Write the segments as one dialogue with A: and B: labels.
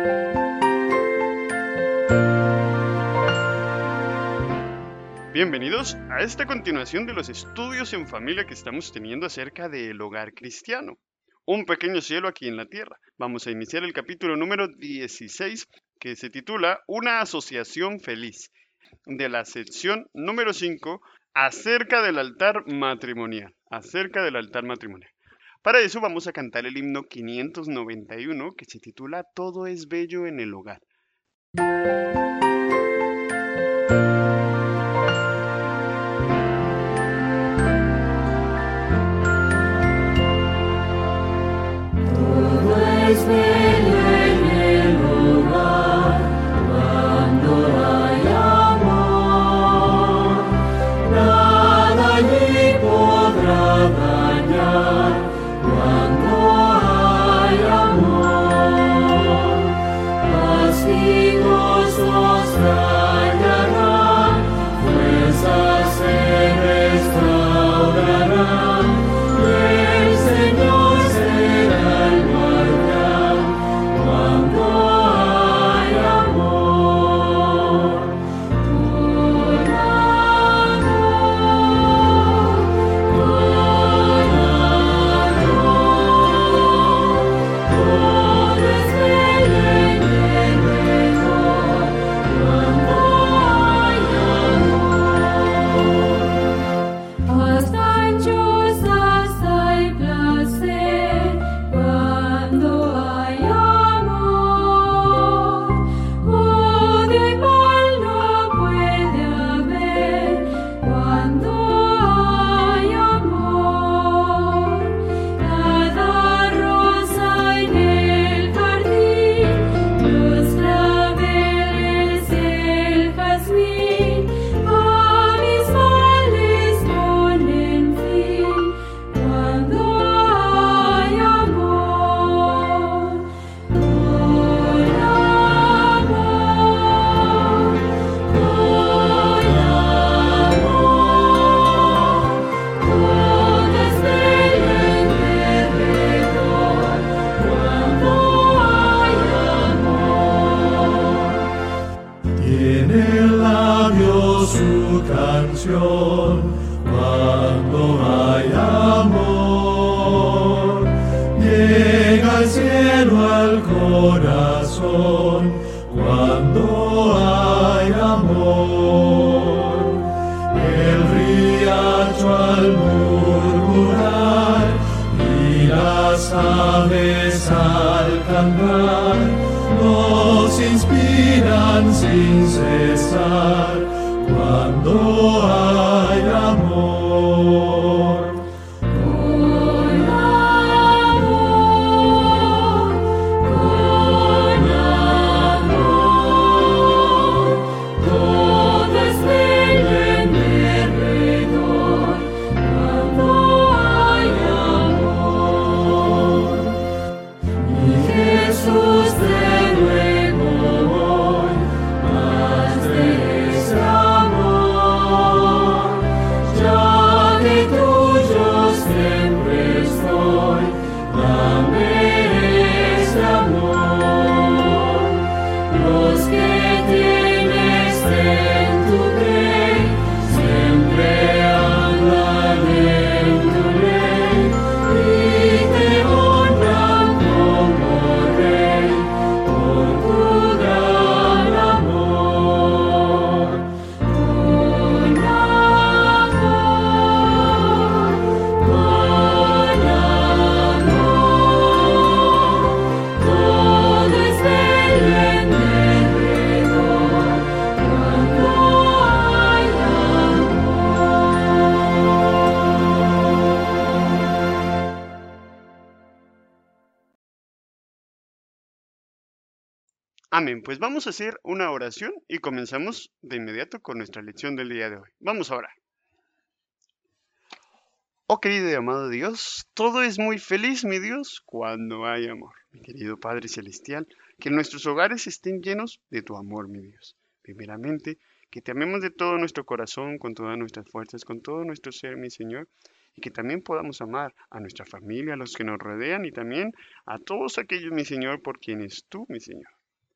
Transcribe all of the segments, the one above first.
A: Bienvenidos a esta continuación de los estudios en familia que estamos teniendo acerca del hogar cristiano. Un pequeño cielo aquí en la tierra. Vamos a iniciar el capítulo número 16 que se titula Una asociación feliz, de la sección número 5 acerca del altar matrimonial. Acerca del altar matrimonial. Para eso vamos a cantar el himno 591 que se titula Todo es bello en el hogar.
B: Es bello en el hogar cuando hay amor, nada allí podrá dañar cuando hay amor. Castigos nos dañarán, fuerzas se restaurarán, y el Señor será el guardián cuando hay amor. Con todo es bello en derredor cuando hay amor. Hasta en chozas hay placer cuando hay amor. Odio y mal no puede haber cuando hay amor. Cada rosa en el jardín, los claveles y el jazmín, a mis males ponen fin cuando hay amor. Con todo es bello en derredor cuando hay amor. Tiene el labio su canción cuando hay amor. Llega el cielo al corazón cuando hay amor. El riacho al murmurar y las aves al cantar nos inspiran sin cesar cuando hay amor. Con amor, todo es bello en derredor cuando hay amor. Y Jesús te ruego hoy más de ese amor, ya que tuyo siempre estoy, dame ese amor. Los que tienes en tu rey siempre andan en tu ley y te honran como rey por tu gran amor. Con amor, todo es bello en derredor cuando hay amor.
A: Amén, pues vamos a hacer una oración y comenzamos de inmediato con nuestra lección del día de hoy. Vamos a orar. Oh querido y amado Dios, todo es muy feliz, mi Dios, cuando hay amor. Mi querido Padre Celestial, que nuestros hogares estén llenos de tu amor, mi Dios. Primeramente, que te amemos de todo nuestro corazón, con todas nuestras fuerzas, con todo nuestro ser, mi Señor, y que también podamos amar a nuestra familia, a los que nos rodean y también a todos aquellos, mi Señor, por quienes tú, mi Señor,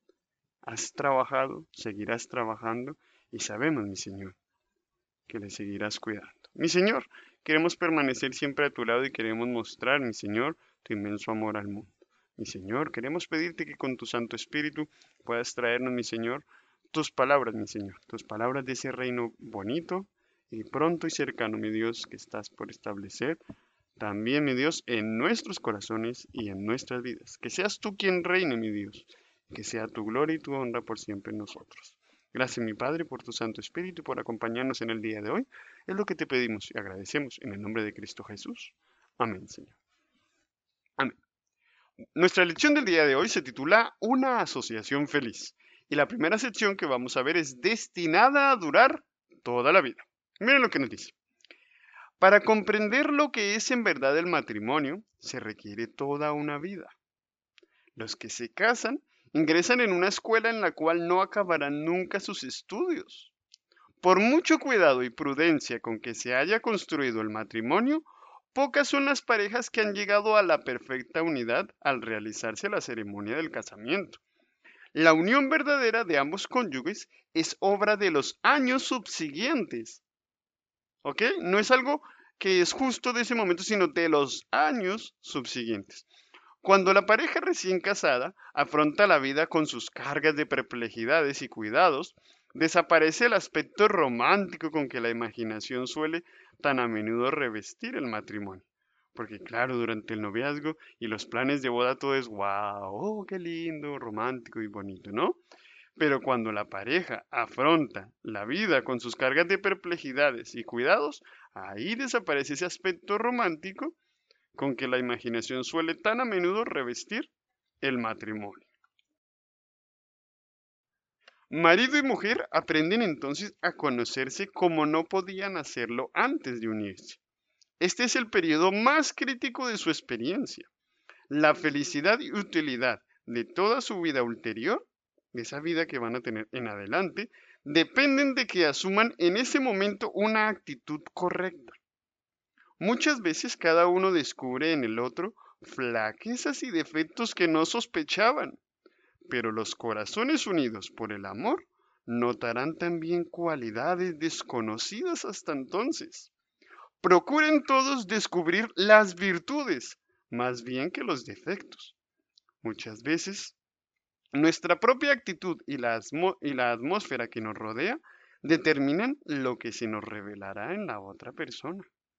A: Has trabajado, seguirás trabajando y sabemos, mi Señor, que le seguirás cuidando. Mi Señor, queremos permanecer siempre a tu lado y queremos mostrar, mi Señor, tu inmenso amor al mundo. Mi Señor, queremos pedirte que con tu Santo Espíritu puedas traernos, mi Señor, tus palabras, mi Señor, tus palabras de ese reino bonito y pronto y cercano, mi Dios, que estás por establecer también, mi Dios, en nuestros corazones y en nuestras vidas. Que seas tú quien reine, mi Dios, que sea tu gloria y tu honra por siempre en nosotros. Gracias, mi Padre, por tu Santo Espíritu y por acompañarnos en el día de hoy. Es lo que te pedimos y agradecemos en el nombre de Cristo Jesús. Amén, Señor. Amén. Nuestra lección del día de hoy se titula Una asociación feliz. Y la primera sección que vamos a ver es destinada a durar toda la vida. Miren lo que nos dice. Para comprender lo que es en verdad el matrimonio, se requiere toda una vida. Los que se casan ingresan en una escuela en la cual no acabarán nunca sus estudios. Por mucho cuidado y prudencia con que se haya construido el matrimonio, pocas son las parejas que han llegado a la perfecta unidad al realizarse la ceremonia del casamiento. La unión verdadera de ambos cónyuges es obra de los años subsiguientes. ¿Ok? No es algo que es justo de ese momento, sino de los años subsiguientes. Cuando la pareja recién casada afronta la vida con sus cargas de perplejidades y cuidados, desaparece el aspecto romántico con que la imaginación suele tan a menudo revestir el matrimonio. Porque claro, durante el noviazgo y los planes de boda todo es wow, oh, qué lindo, romántico y bonito, ¿no? Pero cuando la pareja afronta la vida con sus cargas de perplejidades y cuidados, ahí desaparece ese aspecto romántico con que la imaginación suele tan a menudo revestir el matrimonio. Marido y mujer aprenden entonces a conocerse como no podían hacerlo antes de unirse. Este es el periodo más crítico de su experiencia. La felicidad y utilidad de toda su vida ulterior, de esa vida que van a tener en adelante, dependen de que asuman en ese momento una actitud correcta. Muchas veces cada uno descubre en el otro flaquezas y defectos que no sospechaban, pero los corazones unidos por el amor notarán también cualidades desconocidas hasta entonces. Procuren todos descubrir las virtudes, más bien que los defectos. Muchas veces, nuestra propia actitud y la atmósfera que nos rodea determinan lo que se nos revelará en la otra persona.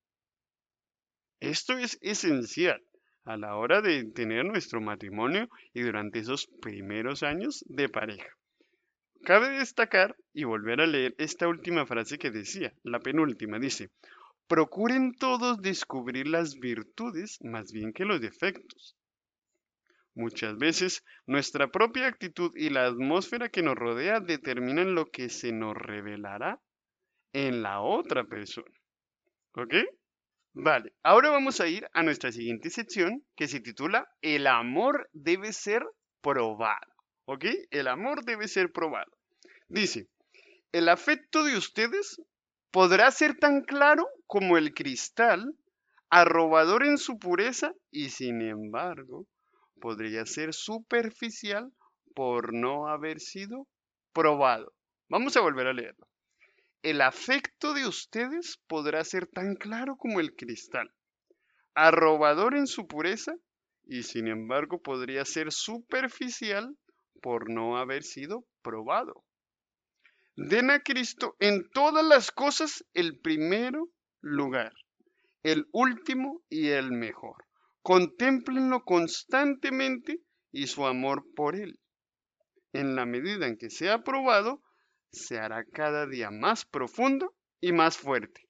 A: Esto es esencial a la hora de tener nuestro matrimonio y durante esos primeros años de pareja. Cabe destacar y volver a leer esta última frase que decía, la penúltima, dice, procuren todos descubrir las virtudes más bien que los defectos. Muchas veces nuestra propia actitud y la atmósfera que nos rodea determinan lo que se nos revelará en la otra persona. ¿Ok? Vale, ahora vamos a ir a nuestra siguiente sección que se titula El amor debe ser probado. ¿Ok? El amor debe ser probado. Dice, el afecto de ustedes podrá ser tan claro como el cristal, arrobador en su pureza y sin embargo podría ser superficial por no haber sido probado. Vamos a volver a leerlo. El afecto de ustedes podrá ser tan claro como el cristal, arrobador en su pureza y sin embargo podría ser superficial por no haber sido probado. Den a Cristo en todas las cosas el primero lugar, el último y el mejor. Contémplenlo constantemente y su amor por Él. En la medida en que sea probado, se hará cada día más profundo y más fuerte.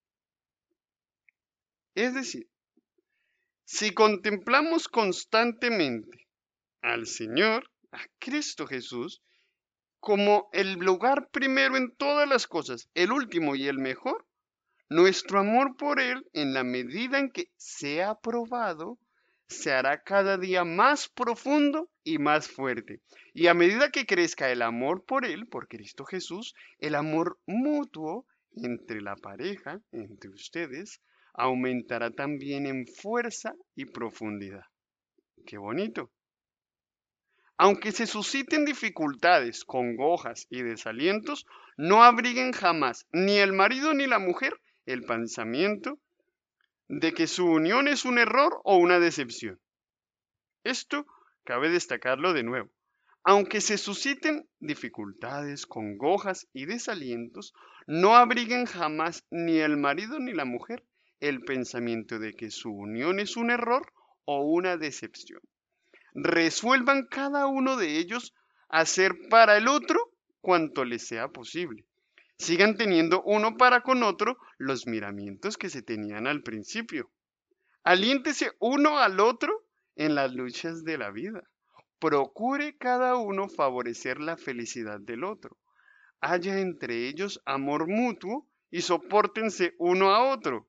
A: Es decir, si contemplamos constantemente al Señor, a Cristo Jesús, como el lugar primero en todas las cosas, el último y el mejor, nuestro amor por Él, en la medida en que sea probado, se hará cada día más profundo y más fuerte. Y a medida que crezca el amor por Él, por Cristo Jesús, el amor mutuo entre la pareja, entre ustedes, aumentará también en fuerza y profundidad. ¡Qué bonito! Aunque se susciten dificultades, congojas y desalientos, no abriguen jamás ni el marido ni la mujer el pensamiento de que su unión es un error o una decepción. Esto cabe destacarlo de nuevo. Aunque se susciten dificultades, congojas y desalientos, no abriguen jamás ni el marido ni la mujer el pensamiento de que su unión es un error o una decepción. Resuelvan cada uno de ellos hacer para el otro cuanto les sea posible. Sigan teniendo uno para con otro los miramientos que se tenían al principio. Aliéntese uno al otro en las luchas de la vida. Procure cada uno favorecer la felicidad del otro. Haya entre ellos amor mutuo y sopórtense uno a otro.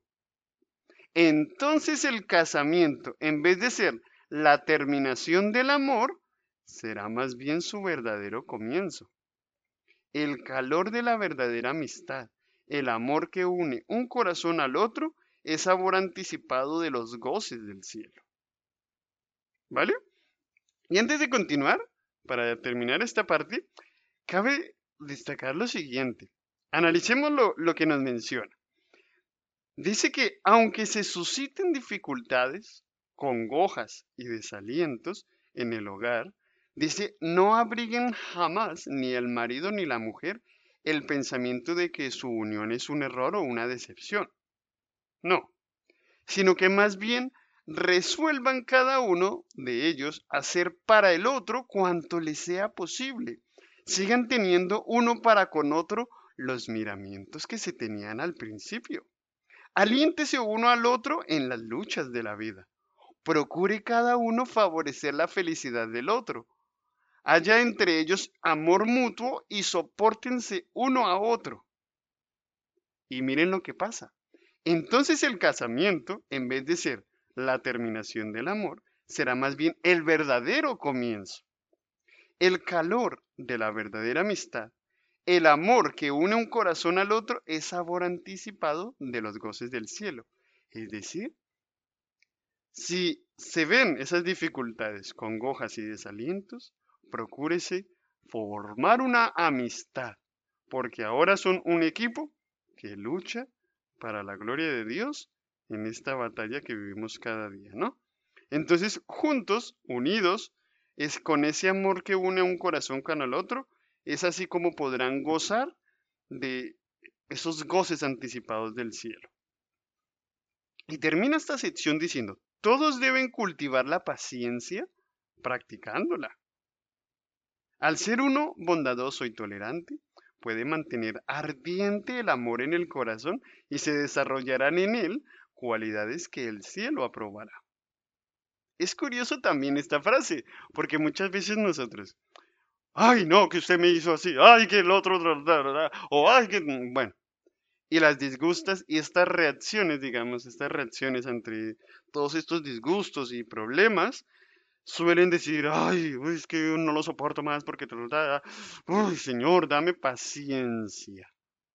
A: Entonces el casamiento, en vez de ser la terminación del amor, será más bien su verdadero comienzo. El calor de la verdadera amistad, el amor que une un corazón al otro, es sabor anticipado de los goces del cielo. ¿Vale? Y antes de continuar, para terminar esta parte, cabe destacar lo siguiente. Analicemos lo que nos menciona. Dice que aunque se susciten dificultades, congojas y desalientos en el hogar, dice, no abriguen jamás ni el marido ni la mujer el pensamiento de que su unión es un error o una decepción. No, sino que más bien resuelvan cada uno de ellos hacer para el otro cuanto les sea posible. Sigan teniendo uno para con otro los miramientos que se tenían al principio. Aliéntese uno al otro en las luchas de la vida. Procure cada uno favorecer la felicidad del otro. Haya entre ellos amor mutuo y sopórtense uno a otro. Y miren lo que pasa. Entonces el casamiento, en vez de ser la terminación del amor, será más bien el verdadero comienzo. El calor de la verdadera amistad, el amor que une un corazón al otro, es sabor anticipado de los goces del cielo. Es decir, si se ven esas dificultades, congojas y desalientos, procúrese formar una amistad, porque ahora son un equipo que lucha para la gloria de Dios en esta batalla que vivimos cada día, ¿no? Entonces, juntos, unidos, es con ese amor que une un corazón con el otro, es así como podrán gozar de esos goces anticipados del cielo. Y termina esta sección diciendo, todos deben cultivar la paciencia practicándola. Al ser uno bondadoso y tolerante, puede mantener ardiente el amor en el corazón y se desarrollarán en él cualidades que el cielo aprobará. Es curioso también esta frase, porque muchas veces nosotros, ay no, que usted me hizo así, ay que el otro, o ay que, bueno, y las disgustas y estas reacciones, digamos, estas reacciones entre todos estos disgustos y problemas, suelen decir, ay, uy, es que yo no lo soporto más porque, uy, Señor, dame paciencia.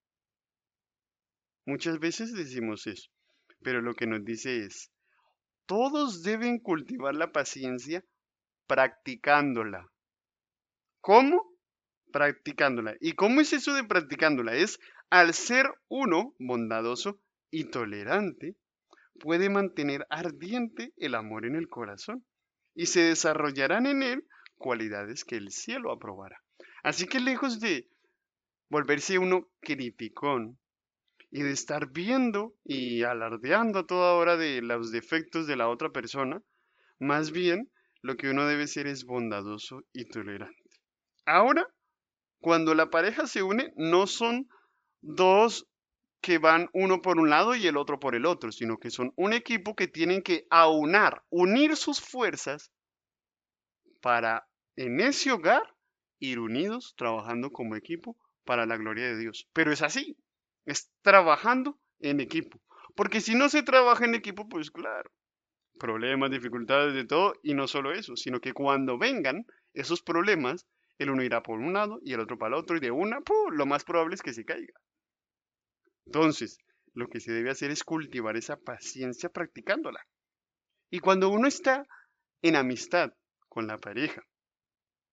A: Muchas veces decimos eso, pero lo que nos dice es, todos deben cultivar la paciencia practicándola. ¿Cómo? Practicándola. ¿Y cómo es eso de practicándola? Es al ser uno bondadoso y tolerante, puede mantener ardiente el amor en el corazón y se desarrollarán en él cualidades que el cielo aprobará. Así que lejos de volverse uno criticón y de estar viendo y alardeando a toda hora de los defectos de la otra persona, más bien lo que uno debe ser es bondadoso y tolerante. Ahora, cuando la pareja se une, no son dos que van uno por un lado y el otro por el otro, sino que son un equipo que tienen que unir sus fuerzas para en ese hogar ir unidos, trabajando como equipo para la gloria de Dios. Pero es así, es trabajando en equipo. Porque si no se trabaja en equipo, pues claro, problemas, dificultades de todo, y no solo eso, sino que cuando vengan esos problemas, el uno irá por un lado y el otro para el otro, y de una, lo más probable es que se caiga. Entonces, lo que se debe hacer es cultivar esa paciencia practicándola. Y cuando uno está en amistad con la pareja,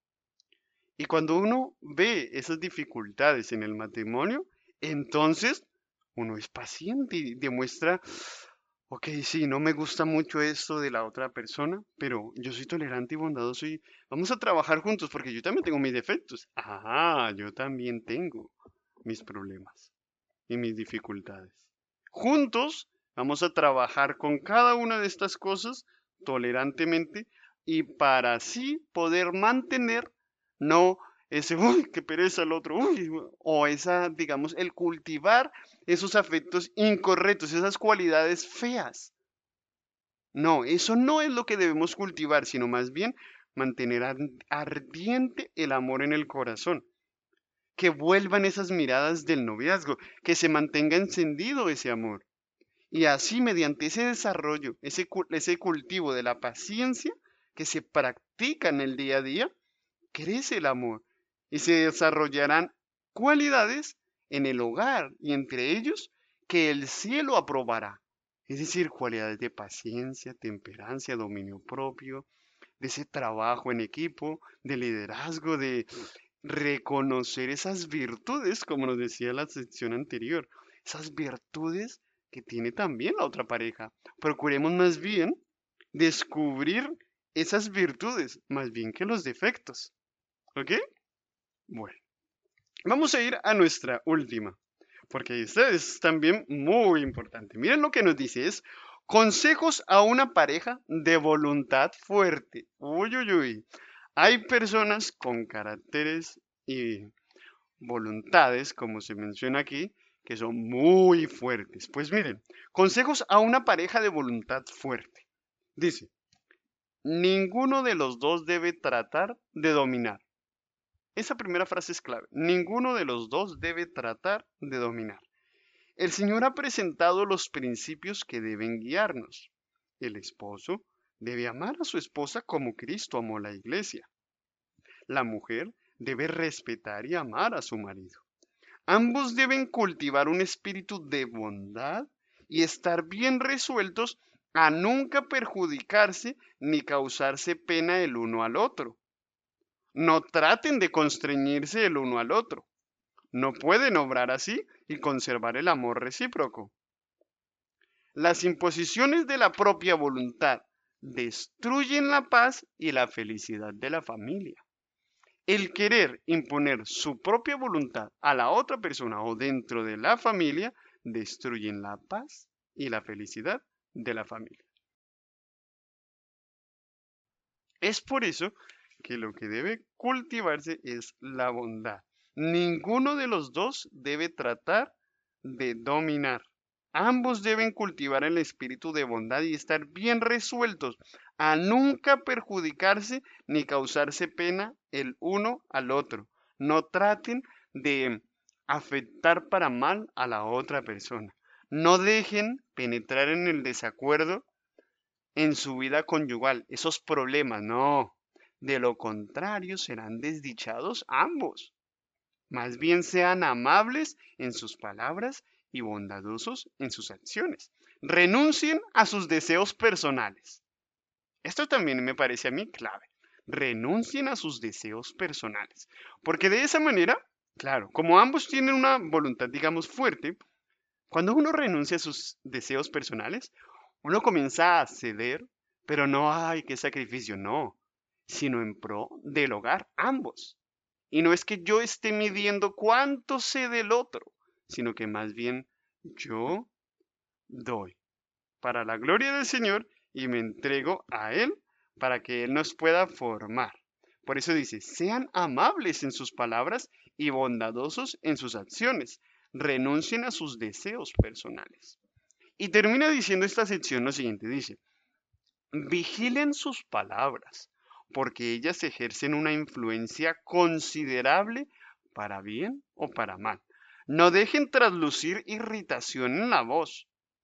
A: Y cuando uno ve esas dificultades en el matrimonio, entonces uno es paciente y demuestra, ok, sí, no me gusta mucho esto de la otra persona, pero yo soy tolerante y bondadoso y vamos a trabajar juntos porque yo también tengo mis defectos. Ajá, yo también tengo mis problemas y mis dificultades. Juntos vamos a trabajar con cada una de estas cosas tolerantemente y para así poder mantener no ese, uy, qué pereza el otro, uy, o esa, digamos, el cultivar esos afectos incorrectos, esas cualidades feas. No, eso no es lo que debemos cultivar, sino más bien mantener ardiente el amor en el corazón, que vuelvan esas miradas del noviazgo, que se mantenga encendido ese amor. Y así, mediante ese desarrollo, ese cultivo de la paciencia que se practica en el día a día, crece el amor y se desarrollarán cualidades en el hogar y entre ellos que el cielo aprobará. Es decir, cualidades de paciencia, temperancia, dominio propio, de ese trabajo en equipo, de liderazgo, de reconocer esas virtudes, como nos decía la sección anterior, esas virtudes que tiene también la otra pareja. Procuremos más bien descubrir esas virtudes, más bien que los defectos. ¿Ok? Bueno, vamos a ir a nuestra última, porque esta es también muy importante. Miren lo que nos dice, es consejos a una pareja de voluntad fuerte. Uy, uy, uy. Hay personas con caracteres y voluntades, como se menciona aquí, que son muy fuertes. Pues miren, consejos a una pareja de voluntad fuerte. Dice, ninguno de los dos debe tratar de dominar. Esa primera frase es clave. Ninguno de los dos debe tratar de dominar. El Señor ha presentado los principios que deben guiarnos. El esposo debe amar a su esposa como Cristo amó la iglesia. La mujer debe respetar y amar a su marido. Ambos deben cultivar un espíritu de bondad y estar bien resueltos a nunca perjudicarse ni causarse pena el uno al otro. No traten de constreñirse el uno al otro. No pueden obrar así y conservar el amor recíproco. Las imposiciones de la propia voluntad destruyen la paz y la felicidad de la familia. El querer imponer su propia voluntad a la otra persona o dentro de la familia destruyen la paz y la felicidad de la familia. Es por eso que lo que debe cultivarse es la bondad. Ninguno de los dos debe tratar de dominar. Ambos deben cultivar el espíritu de bondad y estar bien resueltos a nunca perjudicarse ni causarse pena el uno al otro. No traten de afectar para mal a la otra persona. No dejen penetrar en el desacuerdo en su vida conyugal, esos problemas, no. De lo contrario, serán desdichados ambos. Más bien sean amables en sus palabras y bondadosos en sus acciones. Renuncien a sus deseos personales. Esto también me parece a mí clave. Renuncien a sus deseos personales. Porque de esa manera, claro, como ambos tienen una voluntad, digamos, fuerte, cuando uno renuncia a sus deseos personales, uno comienza a ceder, pero no hay que sacrificio, no, sino en pro del hogar, ambos. Y no es que yo esté midiendo cuánto sé del otro, sino que más bien yo doy para la gloria del Señor y me entrego a Él para que Él nos pueda formar. Por eso dice, sean amables en sus palabras y bondadosos en sus acciones. Renuncien a sus deseos personales. Y termina diciendo esta sección lo siguiente, dice, vigilen sus palabras, porque ellas ejercen una influencia considerable para bien o para mal. No dejen traslucir irritación en la voz,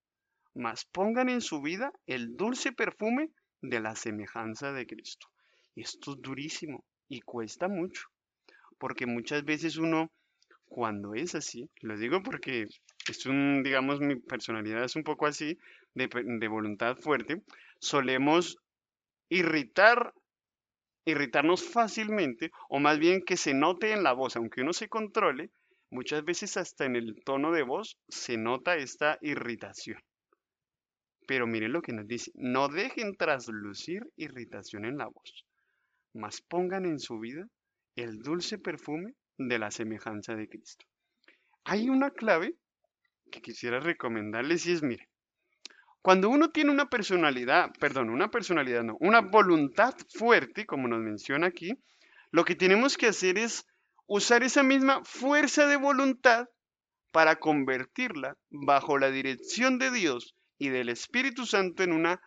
A: mas pongan en su vida el dulce perfume de la semejanza de Cristo. Y esto es durísimo y cuesta mucho, porque muchas veces uno, cuando es así, lo digo porque es un, digamos, mi personalidad es un poco así, de voluntad fuerte, solemos irritar irritarnos fácilmente, o más bien que se note en la voz, aunque uno se controle, muchas veces hasta en el tono de voz se nota esta irritación. Pero miren lo que nos dice, no dejen traslucir irritación en la voz, mas pongan en su vida el dulce perfume de la semejanza de Cristo. Hay una clave que quisiera recomendarles y es, mire, cuando uno tiene una personalidad, perdón, una personalidad no, una voluntad fuerte, como nos menciona aquí, lo que tenemos que hacer es usar esa misma fuerza de voluntad para convertirla bajo la dirección de Dios y del Espíritu Santo en un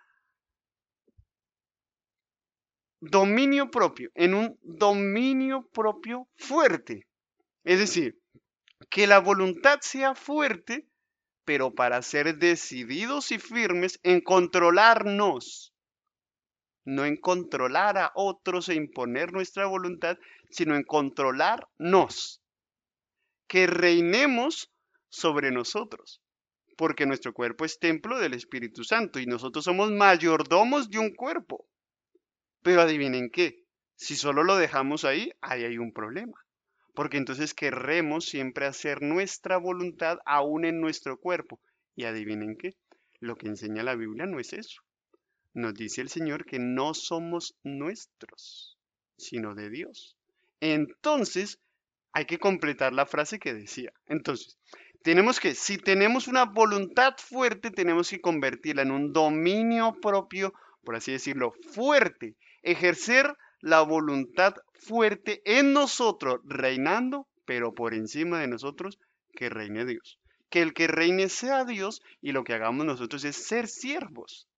A: dominio propio, en un dominio propio fuerte. Es decir, que la voluntad sea fuerte, pero para ser decididos y firmes en controlarnos, no en controlar a otros e imponer nuestra voluntad, sino en controlarnos, que reinemos sobre nosotros, porque nuestro cuerpo es templo del Espíritu Santo y nosotros somos mayordomos de un cuerpo. Pero adivinen qué, si solo lo dejamos ahí, ahí hay un problema. Porque entonces querremos siempre hacer nuestra voluntad aún en nuestro cuerpo. Y adivinen qué, lo que enseña la Biblia no es eso. Nos dice el Señor que no somos nuestros, sino de Dios. Entonces, hay que completar la frase que decía. Entonces, tenemos que, si tenemos una voluntad fuerte, tenemos que convertirla en un dominio propio, por así decirlo, fuerte. Ejercer la voluntad fuerte en nosotros, reinando, pero por encima de nosotros, que reine Dios. Que el que reine sea Dios y lo que hagamos nosotros es ser siervos,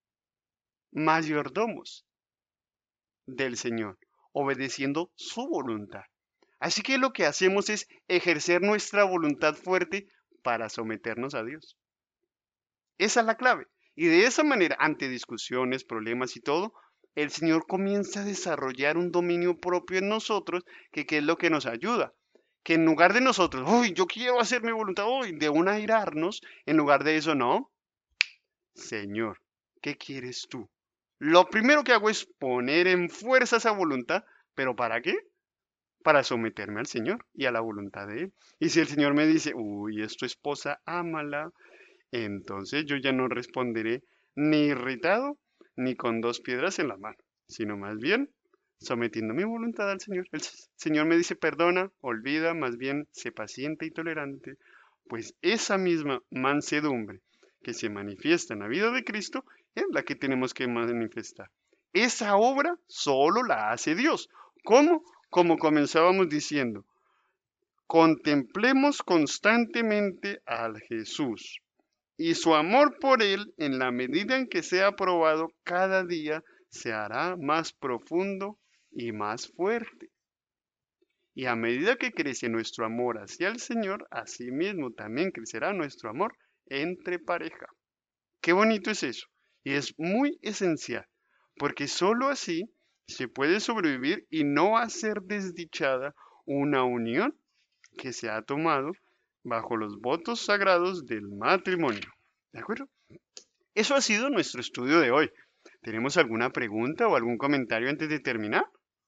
A: mayordomos del Señor, obedeciendo su voluntad. Así que lo que hacemos es ejercer nuestra voluntad fuerte para someternos a Dios. Esa es la clave. Y de esa manera, ante discusiones, problemas y todo, el Señor comienza a desarrollar un dominio propio en nosotros, que es lo que nos ayuda. Que en lugar de nosotros, uy, yo quiero hacer mi voluntad, uy, de un airarnos, en lugar de eso, no. Señor, ¿qué quieres tú? Lo primero que hago es poner en fuerza esa voluntad, pero ¿para qué? Para someterme al Señor y a la voluntad de Él. Y si el Señor me dice, uy, es tu esposa, ámala, entonces yo ya no responderé ni irritado ni con dos piedras en la mano, sino más bien sometiendo mi voluntad al Señor. El Señor me dice, perdona, olvida, más bien sé paciente y tolerante, pues esa misma mansedumbre que se manifiesta en la vida de Cristo es la que tenemos que manifestar. Esa obra solo la hace Dios. ¿Cómo? Como comenzábamos diciendo, contemplemos constantemente al Jesús y su amor por Él, en la medida en que sea probado cada día, se hará más profundo y más fuerte. Y a medida que crece nuestro amor hacia el Señor, así mismo también crecerá nuestro amor entre pareja. Qué bonito es eso. Y es muy esencial, porque sólo así se puede sobrevivir y no hacer desdichada una unión que se ha tomado bajo los votos sagrados del matrimonio. ¿De acuerdo? Eso ha sido nuestro estudio de hoy. ¿Tenemos alguna pregunta o algún comentario antes de terminar?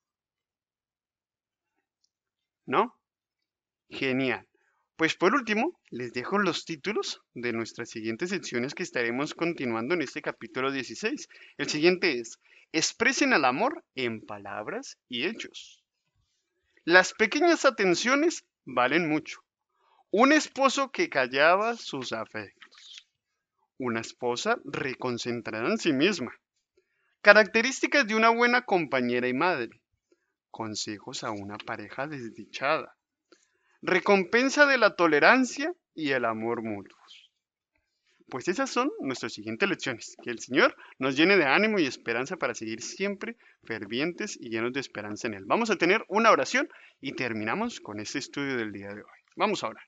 A: ¿No? Genial. Pues por último, les dejo los títulos de nuestras siguientes secciones que estaremos continuando en este capítulo 16. El siguiente es, expresen el amor en palabras y hechos. Las pequeñas atenciones valen mucho. Un esposo que callaba sus afectos. Una esposa reconcentrada en sí misma. Características de una buena compañera y madre. Consejos a una pareja desdichada. Recompensa de la tolerancia y el amor mutuos. Pues esas son nuestras siguientes lecciones. Que el Señor nos llene de ánimo y esperanza para seguir siempre fervientes y llenos de esperanza en Él. Vamos a tener una oración y terminamos con este estudio del día de hoy. Vamos a orar.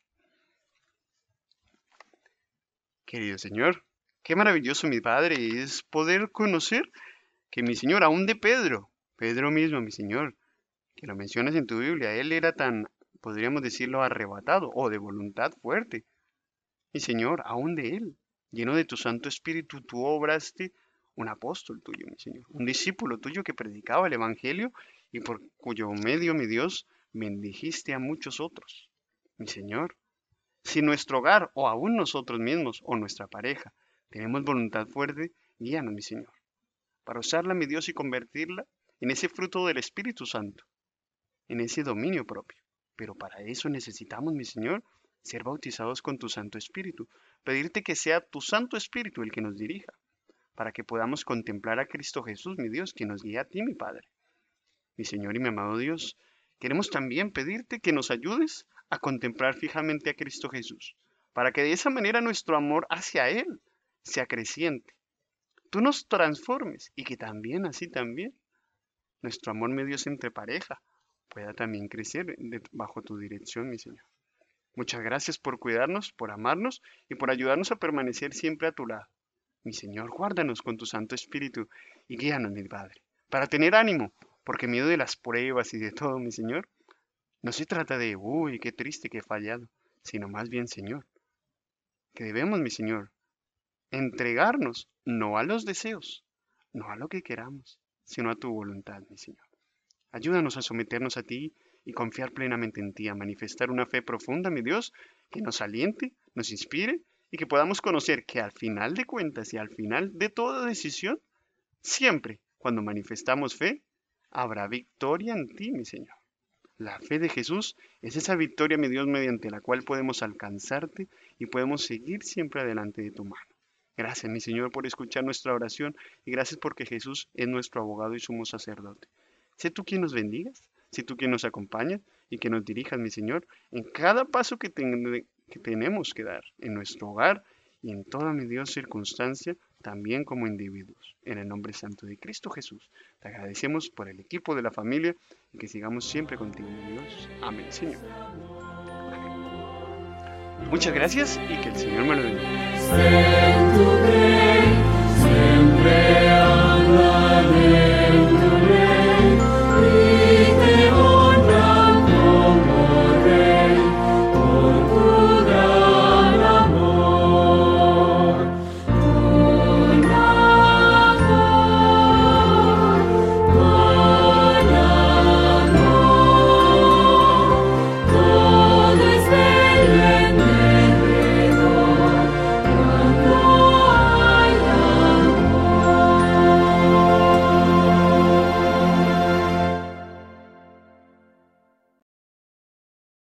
A: Querido Señor, qué maravilloso, mi Padre, es poder conocer que mi Señor, aún de Pedro, Pedro mismo, mi Señor, que lo mencionas en tu Biblia, él era tan, podríamos decirlo, arrebatado o de voluntad fuerte. Mi Señor, aún de él, lleno de tu Santo Espíritu, tú obraste un apóstol tuyo, mi Señor, un discípulo tuyo que predicaba el Evangelio y por cuyo medio, mi Dios, bendijiste a muchos otros. Mi Señor, si nuestro hogar o aún nosotros mismos o nuestra pareja tenemos voluntad fuerte, guíanos, mi Señor, para usarla, mi Dios, y convertirla en ese fruto del Espíritu Santo, en ese dominio propio. Pero para eso necesitamos, mi Señor, ser bautizados con tu Santo Espíritu, pedirte que sea tu Santo Espíritu el que nos dirija, para que podamos contemplar a Cristo Jesús, mi Dios, que nos guía a ti, mi Padre. Mi Señor y mi amado Dios, queremos también pedirte que nos ayudes a contemplar fijamente a Cristo Jesús, para que de esa manera nuestro amor hacia Él sea creciente. Tú nos transformes y que también, así también, nuestro amor, mi Dios, entre pareja pueda también crecer bajo tu dirección, mi Señor. Muchas gracias por cuidarnos, por amarnos y por ayudarnos a permanecer siempre a tu lado. Mi Señor, guárdanos con tu Santo Espíritu y guíanos, mi Padre, para tener ánimo, porque en medio de las pruebas y de todo, mi Señor, no se trata de, uy, qué triste que he fallado, sino más bien, Señor, que debemos, mi Señor, entregarnos no a los deseos, no a lo que queramos, sino a tu voluntad, mi Señor. Ayúdanos a someternos a ti y confiar plenamente en ti, a manifestar una fe profunda, mi Dios, que nos aliente, nos inspire y que podamos conocer que al final de cuentas y al final de toda decisión, siempre cuando manifestamos fe, habrá victoria en ti, mi Señor. La fe de Jesús es esa victoria, mi Dios, mediante la cual podemos alcanzarte y podemos seguir siempre adelante de tu mano. Gracias, mi Señor, por escuchar nuestra oración y gracias porque Jesús es nuestro abogado y sumo sacerdote. Sé tú quien nos bendigas, sé tú quien nos acompañas y que nos dirijas, mi Señor, en cada paso que tenemos que dar en nuestro hogar y en toda, mi Dios, circunstancia, también como individuos. En el nombre santo de Cristo Jesús, te agradecemos por el equipo de la familia y que sigamos siempre contigo, mi Dios. Amén, Señor. Amén. Muchas gracias y que el Señor me lo bendiga.